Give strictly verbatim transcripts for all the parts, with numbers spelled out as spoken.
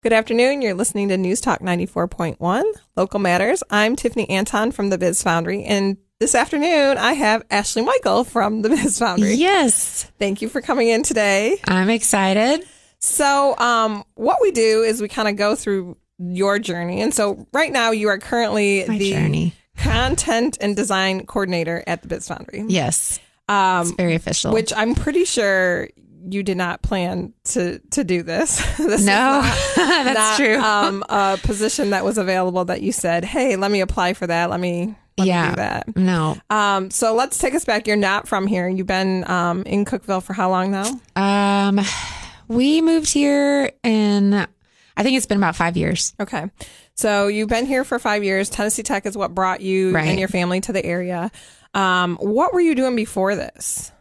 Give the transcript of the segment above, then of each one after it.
Good afternoon. You're listening to News Talk ninety-four point one, Local Matters. I'm Tiffany Anton from the Biz Foundry, and this afternoon I have Ashley Michael from the Biz Foundry. Yes. Thank you for coming in today. I'm excited. So um, what we do is we kind of go through your journey. And so right now you are currently My the journey. content and design coordinator at the Biz Foundry. Yes. Um, It's very official. which I'm pretty sure you did not plan to, to do this. This is no, not- that's not, true. Um, a position that was available that you said, hey, let me apply for that. Let me, let yeah. me do that. No. Um, so let's take us back. You're not from here. You've been um, in Cookeville for how long now? Um, we moved here in, I think it's been about five years. Okay. So you've been here for five years. Tennessee Tech is what brought you Right. and your family to the area. Um, what were you doing before this?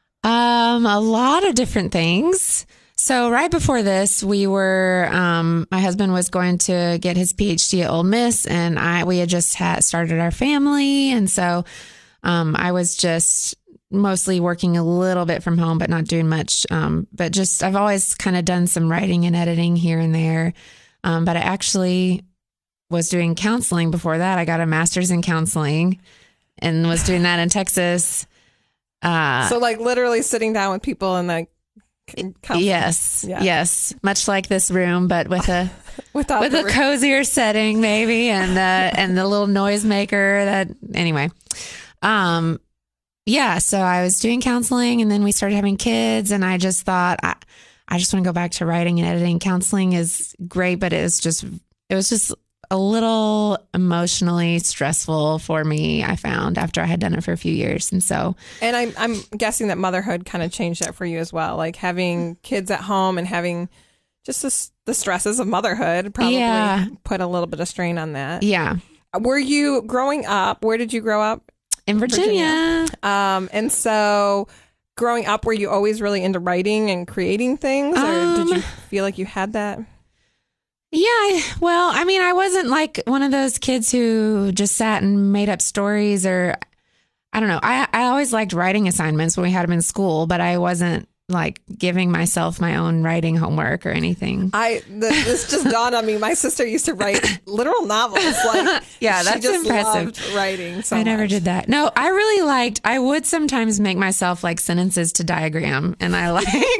Um, a lot of different things. So right before this, we were, um, my husband was going to get his P H D at Ole Miss, and I, we had just had started our family. And so, um, I was just mostly working a little bit from home, but not doing much. Um, but just, I've always kind of done some writing and editing here and there. Um, but I actually was doing counseling before that. I got a master's in counseling and was doing that in Texas. Uh, So like literally sitting down with people and like, counseling. Yes, Yeah. yes, much like this room, but with a Without with the a re- cozier setting, maybe, and uh, and the little noisemaker. That anyway, um, yeah. So I was doing counseling, and then we started having kids, and I just thought I, I just want to go back to writing and editing. Counseling is great, but it was just it was just a little emotionally stressful for me, I found, after I had done it for a few years. And so, And I'm I'm guessing that motherhood kind of changed that for you as well. Like having kids at home and having just the, s- the stresses of motherhood probably Yeah. put a little bit of strain on that. yeah, Were you growing up? Where did you grow up? in Virginia. Um, and so growing up, were you always really into writing and creating things, or did Um, you feel like you had that? Yeah, I- well, I mean, I wasn't like one of those kids who just sat and made up stories, or I don't know. I, I always liked writing assignments when we had them in school, but I wasn't like giving myself my own writing homework or anything. I the, this just dawned on me. My sister used to write literal novels. Like Yeah, she that's just impressive. loved writing. So I never much. did that. No, I really liked, I would sometimes make myself like sentences to diagram, and I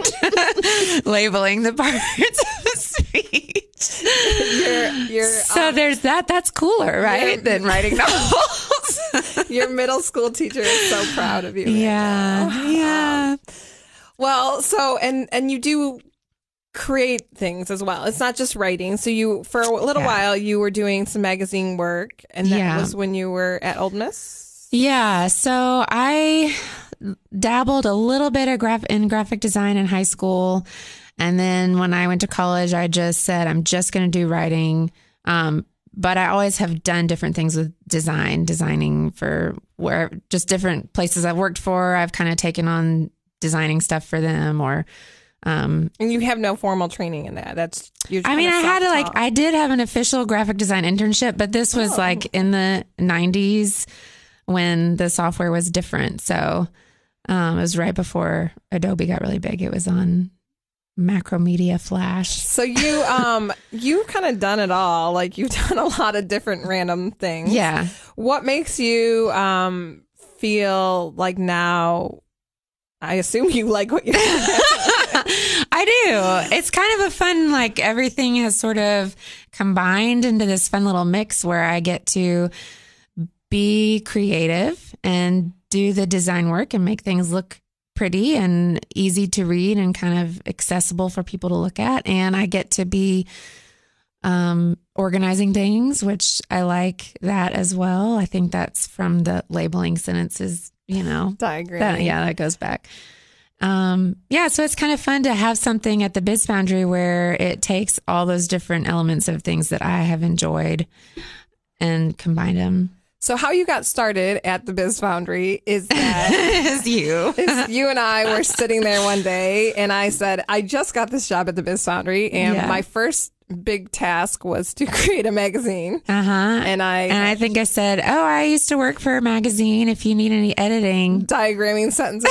liked labeling the parts of the speech. You're, you're, So um, there's that. That's cooler, right? You're- Than writing novels. your middle school teacher is so proud of you. right Yeah. now. Yeah. Well, so and and you do create things as well. It's not just writing. So you for a little Yeah. while you were doing some magazine work, and that Yeah. was when you were at Ole Miss. Yeah, so I dabbled a little bit of graph- in graphic design in high school. And then when I went to college, I just said, I'm just going to do writing. Um, but I always have done different things with design, designing for where just different places I've worked for. I've kind of taken on designing stuff for them, or um, And you have no formal training in that. That's you're I mean, I kinda had to like, self-taught. I did have an official graphic design internship, but this was Oh. like in the nineties when the software was different. So um, it was right before Adobe got really big. It was on Macromedia Flash. So you um you kind of done it all. Like you've done a lot of different random things. Yeah. What makes you um feel like now? I assume you like what you do. I do. It's kind of a fun, like everything has sort of combined into this fun little mix where I get to be creative and do the design work and make things look pretty and easy to read and kind of accessible for people to look at. And I get to be um, organizing things, which I like that as well. I think that's from the labeling sentences, you know. Diagram. That, yeah, that goes back. Um, yeah, so it's kind of fun to have something at the Biz Foundry where it takes all those different elements of things that I have enjoyed and combine them. So how you got started at the Biz Foundry is that As you. is you and I were sitting there one day, and I said, I just got this job at the Biz Foundry, and Yeah. my first big task was to create a magazine. Uh-huh. And I And I think I said, oh, I used to work for a magazine. If you need any editing. diagramming sentences,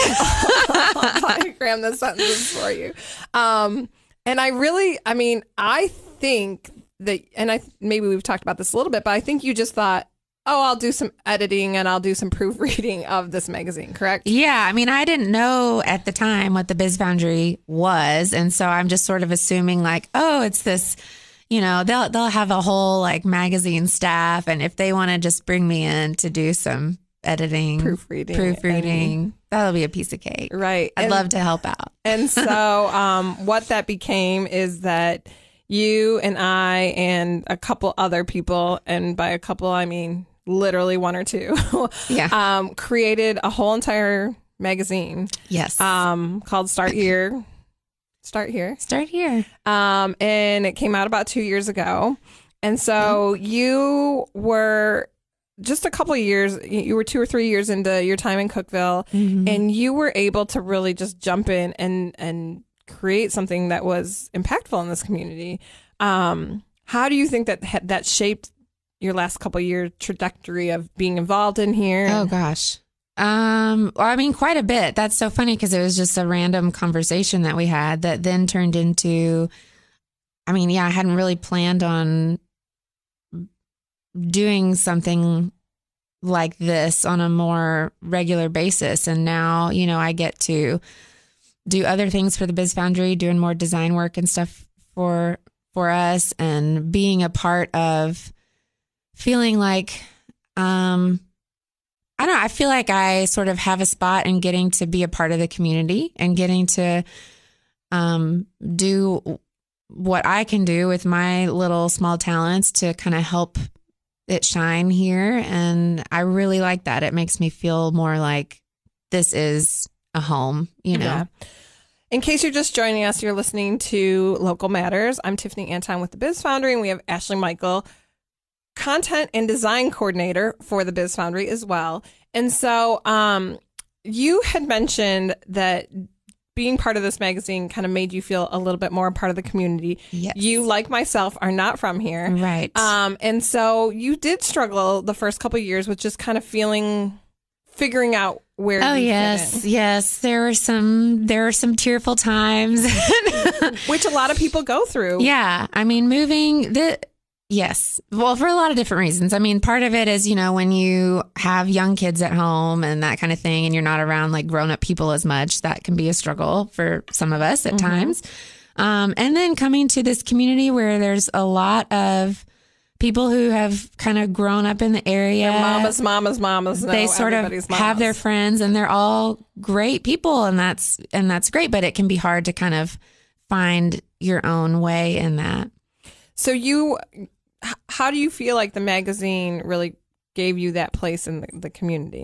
I'll diagram the sentences for you. Um, and I really, I mean, I think that, and I maybe we've talked about this a little bit, but I think you just thought, oh, I'll do some editing and I'll do some proofreading of this magazine, correct? Yeah. I mean, I didn't know at the time what the Biz Foundry was. And so I'm just sort of assuming like, oh, it's this, you know, they'll, they'll have a whole like magazine staff. And if they want to just bring me in to do some editing, proofreading, proofreading, and, that'll be a piece of cake. Right. I'd and, love to help out. And so um, what that became is that you and I and a couple other people, and by a couple, I mean literally one or two, yeah, um, created a whole entire magazine. Yes. Um, called Start Here. Start Here. Start Here. Um, and it came out about two years ago. And so mm-hmm. you were just a couple of years, you were two or three years into your time in Cookeville, mm-hmm. and you were able to really just jump in and, and create something that was impactful in this community. Um, how do you think that that shaped your last couple of year trajectory of being involved in here? Oh gosh. Um, well, I mean, quite a bit. That's so funny because it was just a random conversation that we had that then turned into, I mean, yeah, I hadn't really planned on doing something like this on a more regular basis. And now, you know, I get to do other things for the Biz Foundry, doing more design work and stuff for, for us, and being a part of feeling like, um, I don't know, I feel like I sort of have a spot in getting to be a part of the community and getting to um, do what I can do with my little small talents to kind of help it shine here. And I really like that. It makes me feel more like this is a home, you know? Yeah. In case you're just joining us, you're listening to Local Matters. I'm Tiffany Anton with the Biz Foundry, and we have Ashley Michael, content and design coordinator for the Biz Foundry as well. And so um, you had mentioned that being part of this magazine kind of made you feel a little bit more a part of the community. Yes. You, like myself, are not from here. Right. Um, and so you did struggle the first couple of years with just kind of feeling, figuring out where oh you yes fit in. Yes, there were some there were some tearful times which a lot of people go through. Yeah, I mean, moving the yes well, for a lot of different reasons. I mean, part of it is, you know, when you have young kids at home and that kind of thing, and you're not around like grown-up people as much, that can be a struggle for some of us at mm-hmm. times. Um, and then coming to this community where there's a lot of people who have kind of grown up in the area. Their mamas, mamas, mamas. They sort of mamas. have their friends, and they're all great people, and that's and that's great. But it can be hard to kind of find your own way in that. So you, how do you feel like the magazine really gave you that place in the, the community?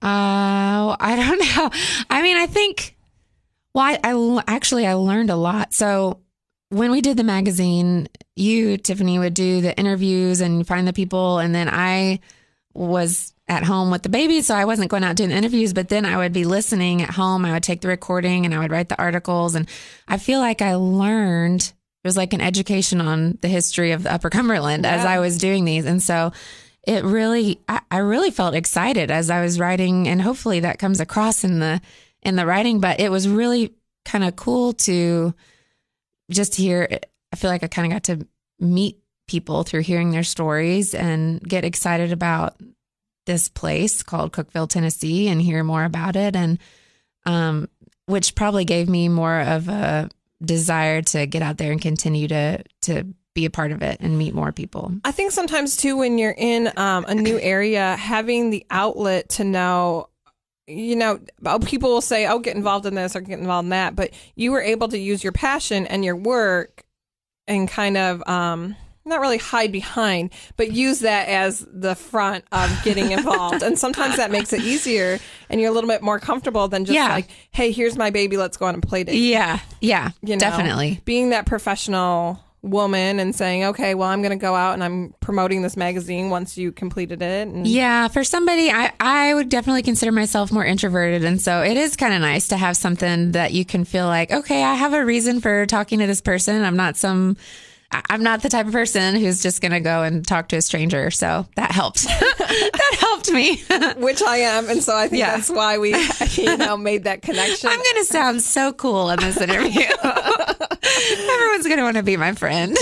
Uh, I don't know. I mean, I think. Well, I, I actually I learned a lot. So when we did the magazine, you, Tiffany, would do the interviews and find the people. And then I was at home with the baby, so I wasn't going out doing the interviews. But then I would be listening at home. I would take the recording and I would write the articles. And I feel like I learned, it was like an education on the history of the Upper Cumberland yeah. as I was doing these. And so it really, I, I really felt excited as I was writing. And hopefully that comes across in the in the writing. But it was really kind of cool to just hear, I feel like I kind of got to meet people through hearing their stories and get excited about this place called Cookeville, Tennessee, and hear more about it. And, um, which probably gave me more of a desire to get out there and continue to, to be a part of it and meet more people. I think sometimes too, when you're in um, a new area, having the outlet to know, you know, people will say, oh, get involved in this or get involved in that. But you were able to use your passion and your work and kind of um, not really hide behind, but use that as the front of getting involved. And sometimes that makes it easier and you're a little bit more comfortable than just yeah. like, hey, here's my baby. Let's go on and play date. Yeah. Yeah. You know, definitely. Being that professional woman and saying, okay, well, I'm going to go out and I'm promoting this magazine once you completed it. And yeah, for somebody, I, I would definitely consider myself more introverted. And so it is kind of nice to have something that you can feel like, okay, I have a reason for talking to this person. I'm not some, I'm not the type of person who's just going to go and talk to a stranger. So that helped. That helped me. Which I am. And so I think yeah. that's why we, you know, made that connection. I'm going to sound so cool in this interview. Everyone's going to want to be my friend.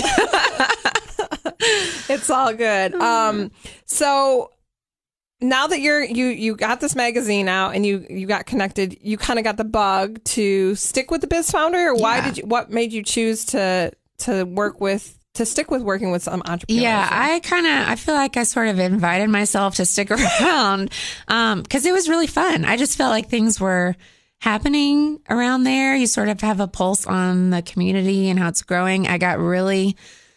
It's all good. Um, so now that you're you you got this magazine out and you you got connected, you kind of got the bug to stick with the Biz Foundry, or why Yeah. did you? What made you choose to to work with to stick with working with some entrepreneurs? Yeah, I kind of, I feel like I sort of invited myself to stick around um, because it was really fun. I just felt like things were happening around there. You sort of have a pulse on the community and how it's growing. I got really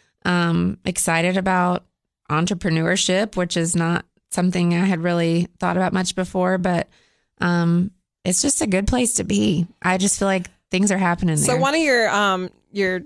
um, excited about entrepreneurship, which is not something I had really thought about much before, but um, it's just a good place to be. I just feel like things are happening there. So one of your um your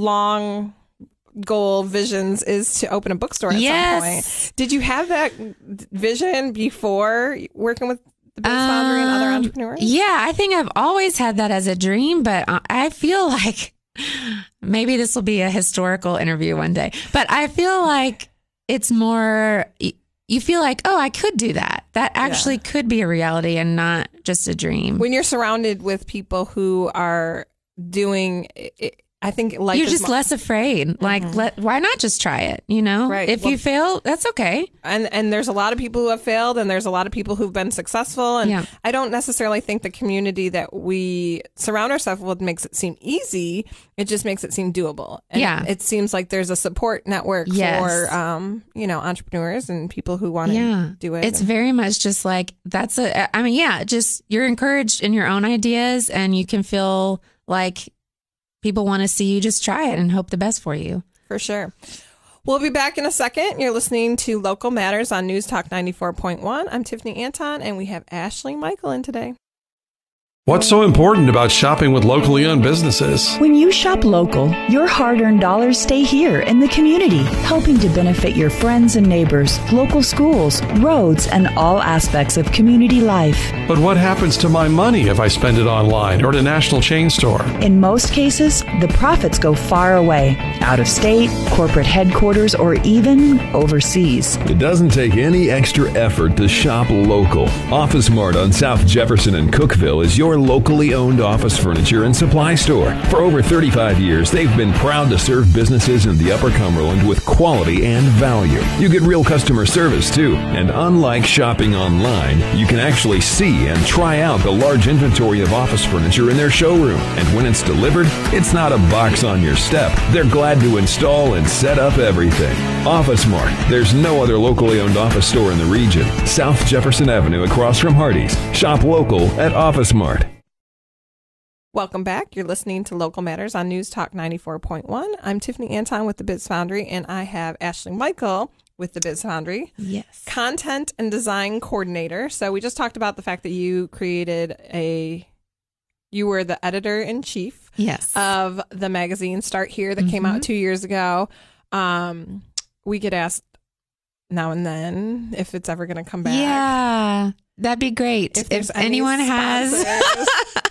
long goal visions is to open a bookstore at Yes. some point. Did you have that vision before working with the Biz Foundry and other Um, entrepreneurs? Yeah, I think I've always had that as a dream, but I- I feel like maybe this will be a historical interview one day, but I feel like it's more, y- you feel like, oh, I could do that. That actually could be a reality and not just a dream. When you're surrounded with people who are doing it, I think life You're is just mo- less afraid. Like, let, why not just try it? You know, Right. if Well- you fail, that's okay. and and there's a lot of people who have failed, and there's a lot of people who've been successful, and Yeah. I don't necessarily think the community that we surround ourselves with makes it seem easy. It just makes it seem doable. And Yeah. it seems like there's a support network Yes. for um you know entrepreneurs and people who want to Yeah. do it. It's very much just like, that's a, I mean, yeah, just you're encouraged in your own ideas and you can feel like people want to see you just try it and hope the best for you. For sure. We'll be back in a second. You're listening to Local Matters on News Talk ninety-four point one. I'm Tiffany Anton, and we have Ashley Michael in today. What's so important about shopping with locally owned businesses? When you shop local, your hard-earned dollars stay here in the community, helping to benefit your friends and neighbors, local schools, roads, and all aspects of community life. But what happens to my money if I spend it online or at a national chain store? In most cases, the profits go far away, out of state, corporate headquarters, or even overseas. It doesn't take any extra effort to shop local. Office Mart on South Jefferson and Cookville is your locally owned office furniture and supply store. For over thirty-five years, they've been proud to serve businesses in the Upper Cumberland with quality and value. You get real customer service too, and unlike shopping online, you can actually see and try out the large inventory of office furniture in their showroom. And when it's delivered, it's not a box on your step. They're glad to install and set up everything. Office Mart. There's no other locally owned office store in the region. South Jefferson Avenue across from Hardee's. Shop local at Office Mart. Welcome back. You're listening to Local Matters on News Talk ninety-four point one. I'm Tiffany Anton with the Biz Foundry, and I have Ashley Michael with the Biz Foundry, Yes. content and design coordinator. So we just talked about the fact that you created a, you were the editor in chief Yes. of the magazine Start Here that came out two years ago. Um, we get asked now and then if it's ever going to come back. Yeah, that'd be great. If If, there's any anyone has, sponsors.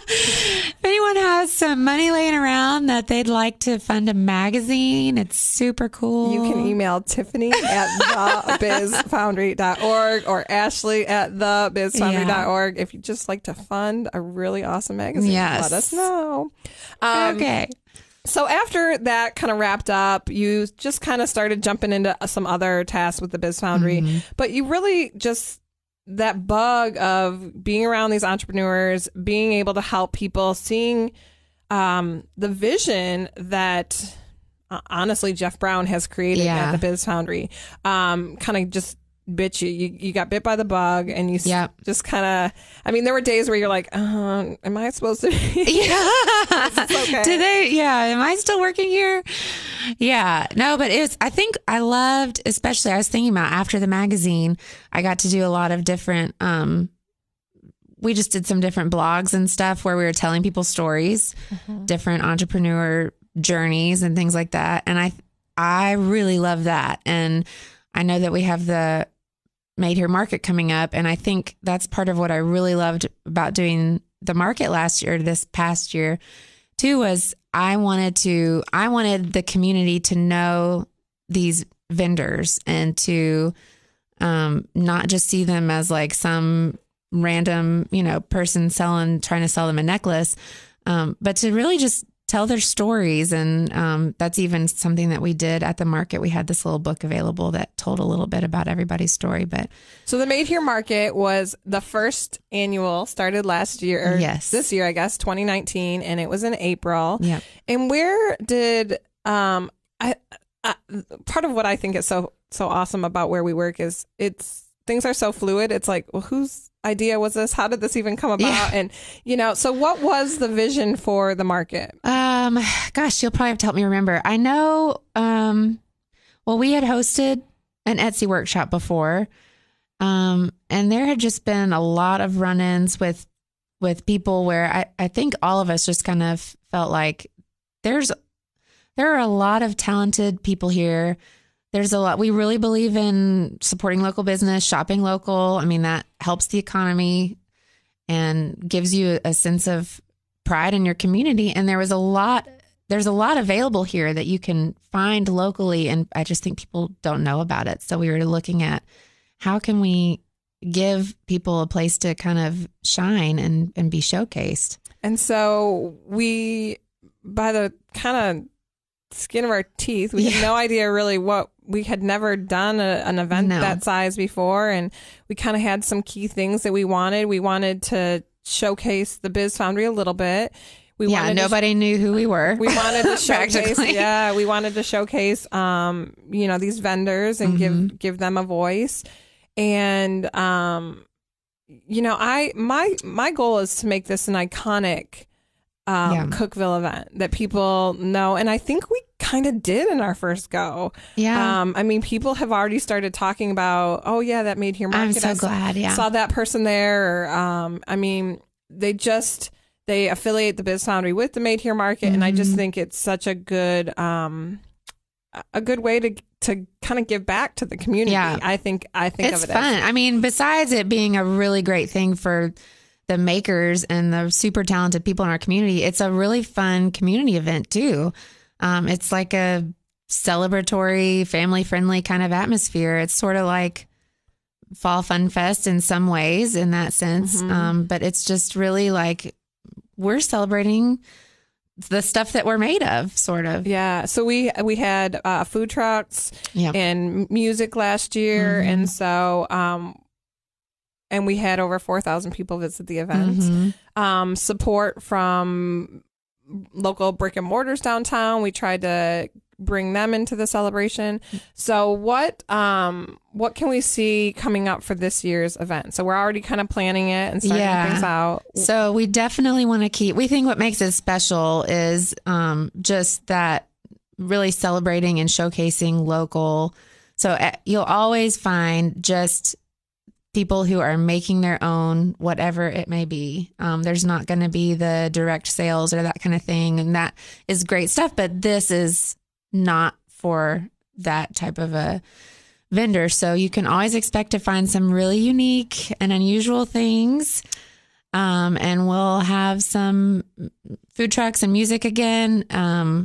if anyone has some money laying around that they'd like to fund a magazine, it's super cool. You can email Tiffany at the biz foundry dot org or Ashley at the biz foundry dot org if you just like to fund a really awesome magazine. Yes. Let us know. Um, Okay. So after that kind of wrapped up, you just kind of started jumping into some other tasks with the Biz Foundry, Mm-hmm. but you really just, that bug of being around these entrepreneurs, being able to help people, seeing um, the vision that uh, honestly Jeff Brown has created Yeah. at the Biz Foundry, um, kind of just bit you. you. You got bit by the bug, and you s- Yep. just kind of, I mean, there were days where you're like, uh, am I supposed to be? Yeah. okay. Do they? Yeah. Am I still working here? Yeah. No, but it was, I think I loved, especially I was thinking about after the magazine, I got to do a lot of different, um, we just did some different blogs and stuff where we were telling people stories, different entrepreneur journeys and things like that. And I, I really love that. And I know that we have the Made Here market coming up. And I think that's part of what I really loved about doing the market last year, this past year too, was I wanted to, I wanted the community to know these vendors and to um, not just see them as like some random, you know, person selling, trying to sell them a necklace, um, but to really just tell their stories. And um, that's even something that we did at the market. We had this little book available that told a little bit about everybody's story. But so the Made Here Market was the first annual, started last year, or yes. this year, I guess, twenty nineteen, and it was in April. Yeah. And where did um I, I part of what I think is so so awesome about where we work is it's things are so fluid. It's like, well, whose idea was this? How did this even come about? Yeah. And, you know, so what was the vision for the market? Um, gosh, you'll probably have to help me remember. I know, um, well, we had hosted an Etsy workshop before, um, and there had just been a lot of run-ins with, with people where I, I think all of us just kind of felt like there's, there are a lot of talented people here. There's a lot. We really believe in supporting local business, shopping local. I mean, that helps the economy and gives you a sense of pride in your community. And there was a lot, there's a lot available here that you can find locally. And I just think people don't know about it. So we were looking at how can we give people a place to kind of shine and, and be showcased. And so we, by the kind of skin of our teeth, we Yeah. had no idea really what we had never done a, an event No. that size before, and we kind of had some key things that we wanted. We wanted to showcase the Biz Foundry a little bit. We Yeah, wanted nobody to, knew who we were. we wanted to showcase. Practically. Yeah, we wanted to showcase, um, you know, these vendors and Mm-hmm. give give them a voice. And um, you know, I my my goal is to make this an iconic um, Yeah. Cookeville event that people know, and I think we kind of did in our first go. Yeah. Um, I mean, people have already started talking about, oh yeah, that Made Here Market. I'm so I saw- glad, yeah. Saw that person there. Or, um, I mean, they just they affiliate the Biz Foundry with the Made Here Market, and I just Mhm. think it's such a good um, a good way to to kind of give back to the community. Yeah. I think I think It's of it fun. as I mean, besides it being a really great thing for the makers and the super talented people in our community, it's a really fun community event too. Um, it's like a celebratory, family friendly kind of atmosphere. It's sort of like Fall Fun Fest in some ways in that sense. Mhm. Um, but it's just really like we're celebrating the stuff that we're made of, sort of. Yeah. So we we had uh, food trucks Yeah. and music last year, Mhm. and so um, and we had over four thousand people visit the event. Mhm. Um, support from local brick and mortars downtown. We tried to bring them into the celebration. So what um what can we see coming up for this year's event? So we're already kind of planning it and starting Yeah. things out. So we definitely want to keep, we think what makes it special is um, just that really celebrating and showcasing local. So uh, you'll always find just people who are making their own, whatever it may be. Um, there's not going to be the direct sales or that kind of thing. And that is great stuff. But this is not for that type of a vendor. So you can always expect to find some really unique and unusual things. Um, and we'll have some food trucks and music again. Um,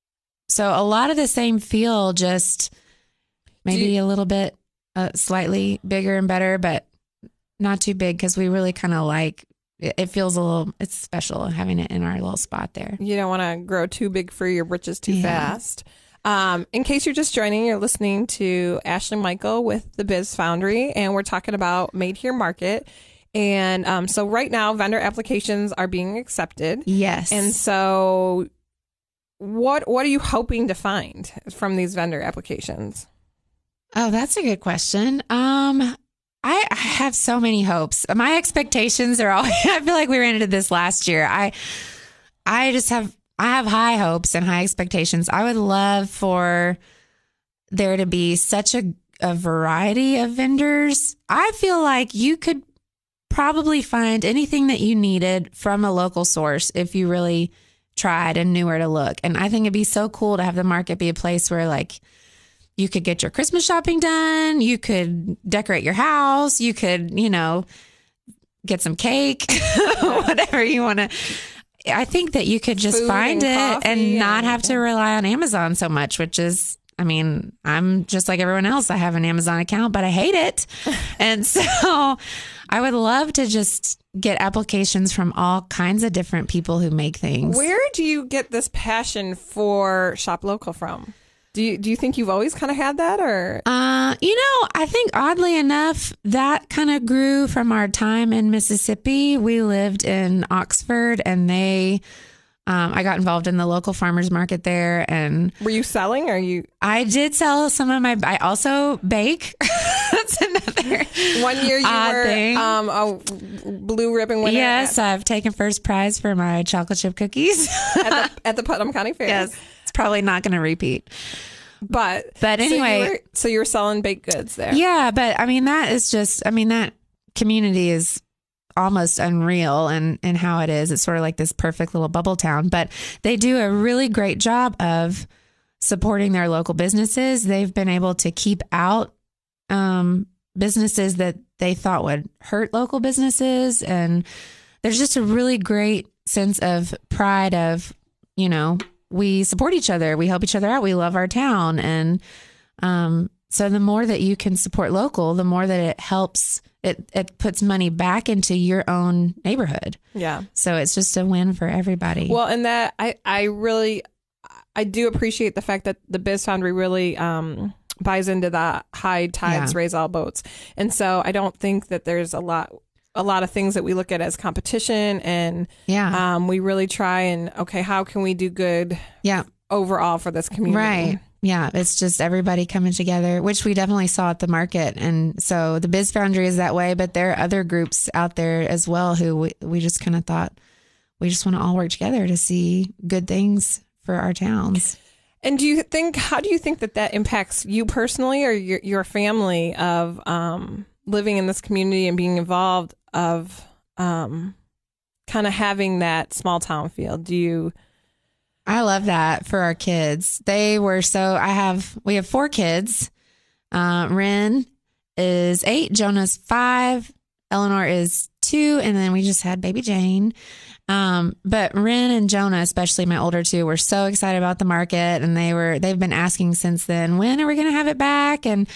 so a lot of the same feel, just maybe you- a little bit uh, slightly bigger and better, but not too big because we really kind of like it, it feels a little, it's special having it in our little spot there. You don't want to grow too big for your britches too Yeah. fast. Um, in case you're just joining, you're listening to Ashley Michael with the Biz Foundry, and we're talking about Made Here Market. And um, so right now, vendor applications are being accepted. Yes. And so what what are you hoping to find from these vendor applications? Oh, that's a good question. Um, I, I have so many hopes. My expectations are always, I feel like we ran into this last year. I, I just have, I have high hopes and high expectations. I would love for there to be such a, a variety of vendors. I feel like you could probably find anything that you needed from a local source if you really tried and knew where to look. And I think it'd be so cool to have the market be a place where like you could get your Christmas shopping done, you could decorate your house, you could, you know, get some cake, whatever you want to. I think that you could just Food find and it coffee and not and- have to rely on Amazon so much, which is, I mean, I'm just like everyone else. I have an Amazon account, but I hate it. And so I would love to just get applications from all kinds of different people who make things. Where do you get this passion for Shop Local from? Do you do you think you've always kind of had that, or? Uh, you know, I think oddly enough, that kind of grew from our time in Mississippi. We lived in Oxford, and they, um, I got involved in the local farmers market there, and were you selling, or you? I did sell some of my. I also bake. That's another one year you odd were thing. um a blue ribbon winner. Yes, at, I've taken first prize for my chocolate chip cookies at, the, at the Putnam County Fair. Yes, it's probably not going to repeat. But but anyway, so you, were, so you were selling baked goods there. Yeah, but I mean that is just. I mean that community is almost unreal and and how it is. It's sort of like this perfect little bubble town. But they do a really great job of supporting their local businesses. They've been able to keep out um, businesses that they thought would hurt local businesses, and there's just a really great sense of pride of, you know, we support each other, we help each other out, we love our town. And um, so the more that you can support local, the more that it helps, it, it puts money back into your own neighborhood. Yeah. So it's just a win for everybody. Well, and that I, I really, I do appreciate the fact that the Biz Foundry really um, buys into the high tides Yeah. raise all boats. And so I don't think that there's a lot a lot of things that we look at as competition, and yeah. um, we really try and, okay, how can we do good Yeah. overall for this community? Right. Yeah. It's just everybody coming together, which we definitely saw at the market. And so the Biz Foundry is that way, but there are other groups out there as well who we, we just kind of thought we just want to all work together to see good things for our towns. And do you think, how do you think that that impacts you personally or your, your family of um, living in this community and being involved, of um, kind of having that small town feel? Do you? I love that for our kids. They were so, I have, we have four kids. Uh, Ren is eight, Jonah's five, Eleanor is two, and then we just had baby Jane. Um, but Ren and Jonah, especially my older two, were so excited about the market, and they were, they've been asking since then, when are we going to have it back? And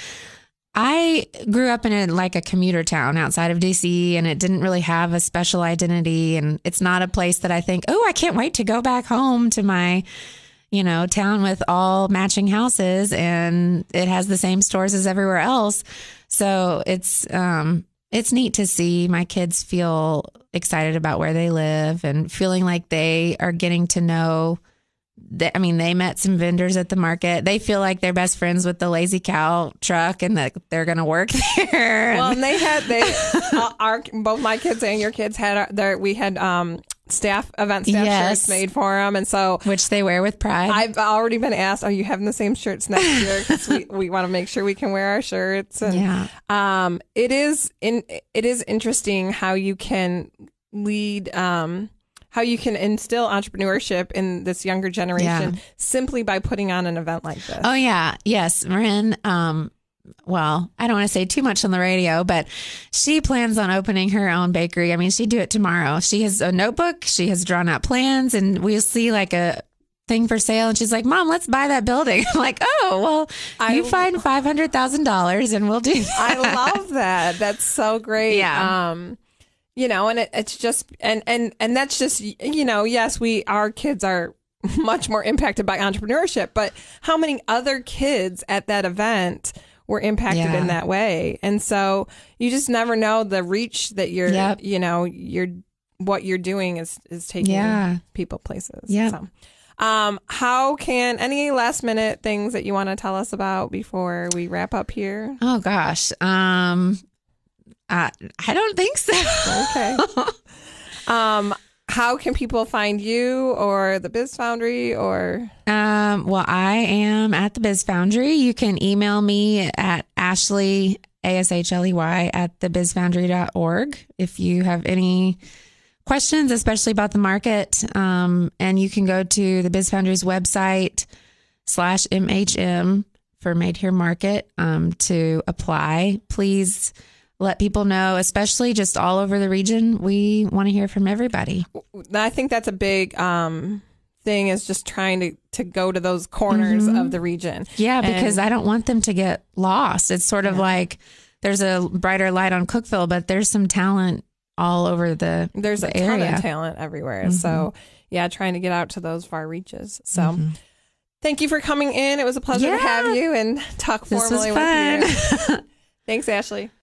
I grew up in a, like a commuter town outside of D C, and it didn't really have a special identity. And it's not a place that I think, oh, I can't wait to go back home to my, you know, town with all matching houses, and it has the same stores as everywhere else. So it's, um, it's neat to see my kids feel excited about where they live and feeling like they are getting to know. I mean, they met some vendors at the market. They feel like they're best friends with the Lazy Cow truck, and that they're going to work there. Well, and they had they uh, our both my kids and your kids had our, their we had um staff event staff Yes. shirts made for them, and so Which they wear with pride. I've already been asked, are you having the same shirts next year? Because we, we want to make sure we can wear our shirts. And, yeah. um, it is in it is interesting how you can lead. Um, how you can instill entrepreneurship in this younger generation Yeah. simply by putting on an event like this. Oh, yeah. Yes. Marin, um, well, I don't want to say too much on the radio, but she plans on opening her own bakery. I mean, she'd do it tomorrow. She has a notebook. She has drawn out plans, and we'll see like a thing for sale. And she's like, Mom, let's buy that building. I'm like, oh, well, I- you find five hundred thousand dollars and we'll do that. I love that. That's so great. Yeah. Um, you know, and it, it's just, and, and, and that's just, you know, yes, we, our kids are much more impacted by entrepreneurship, but how many other kids at that event were impacted Yeah. in that way? And so you just never know the reach that you're, Yep. you know, you're, what you're doing is, is taking Yeah. people places. Yep. So, um, how can, any last minute things that you want to tell us about before we wrap up here? Oh, gosh. Um, Uh, I don't think so. Okay. um, how can people find you or the Biz Foundry or? Um, well, I am at the Biz Foundry. You can email me at Ashley, A S H L E Y, at the biz foundry dot org if you have any questions, especially about the market. Um, and you can go to the Biz Foundry's website slash M H M for Made Here Market um, to apply. Please let people know, especially just all over the region. We want to hear from everybody. I think that's a big um, thing, is just trying to, to go to those corners Mm-hmm. of the region. Yeah, because And- I don't want them to get lost. It's sort of like there's a brighter light on Cookeville, but there's some talent all over the There's the a ton area. of talent everywhere. Mm-hmm. So, yeah, trying to get out to those far reaches. So, mm-hmm. thank you for coming in. It was a pleasure yeah. to have you and talk This formally was fun. with you. Thanks, Ashley.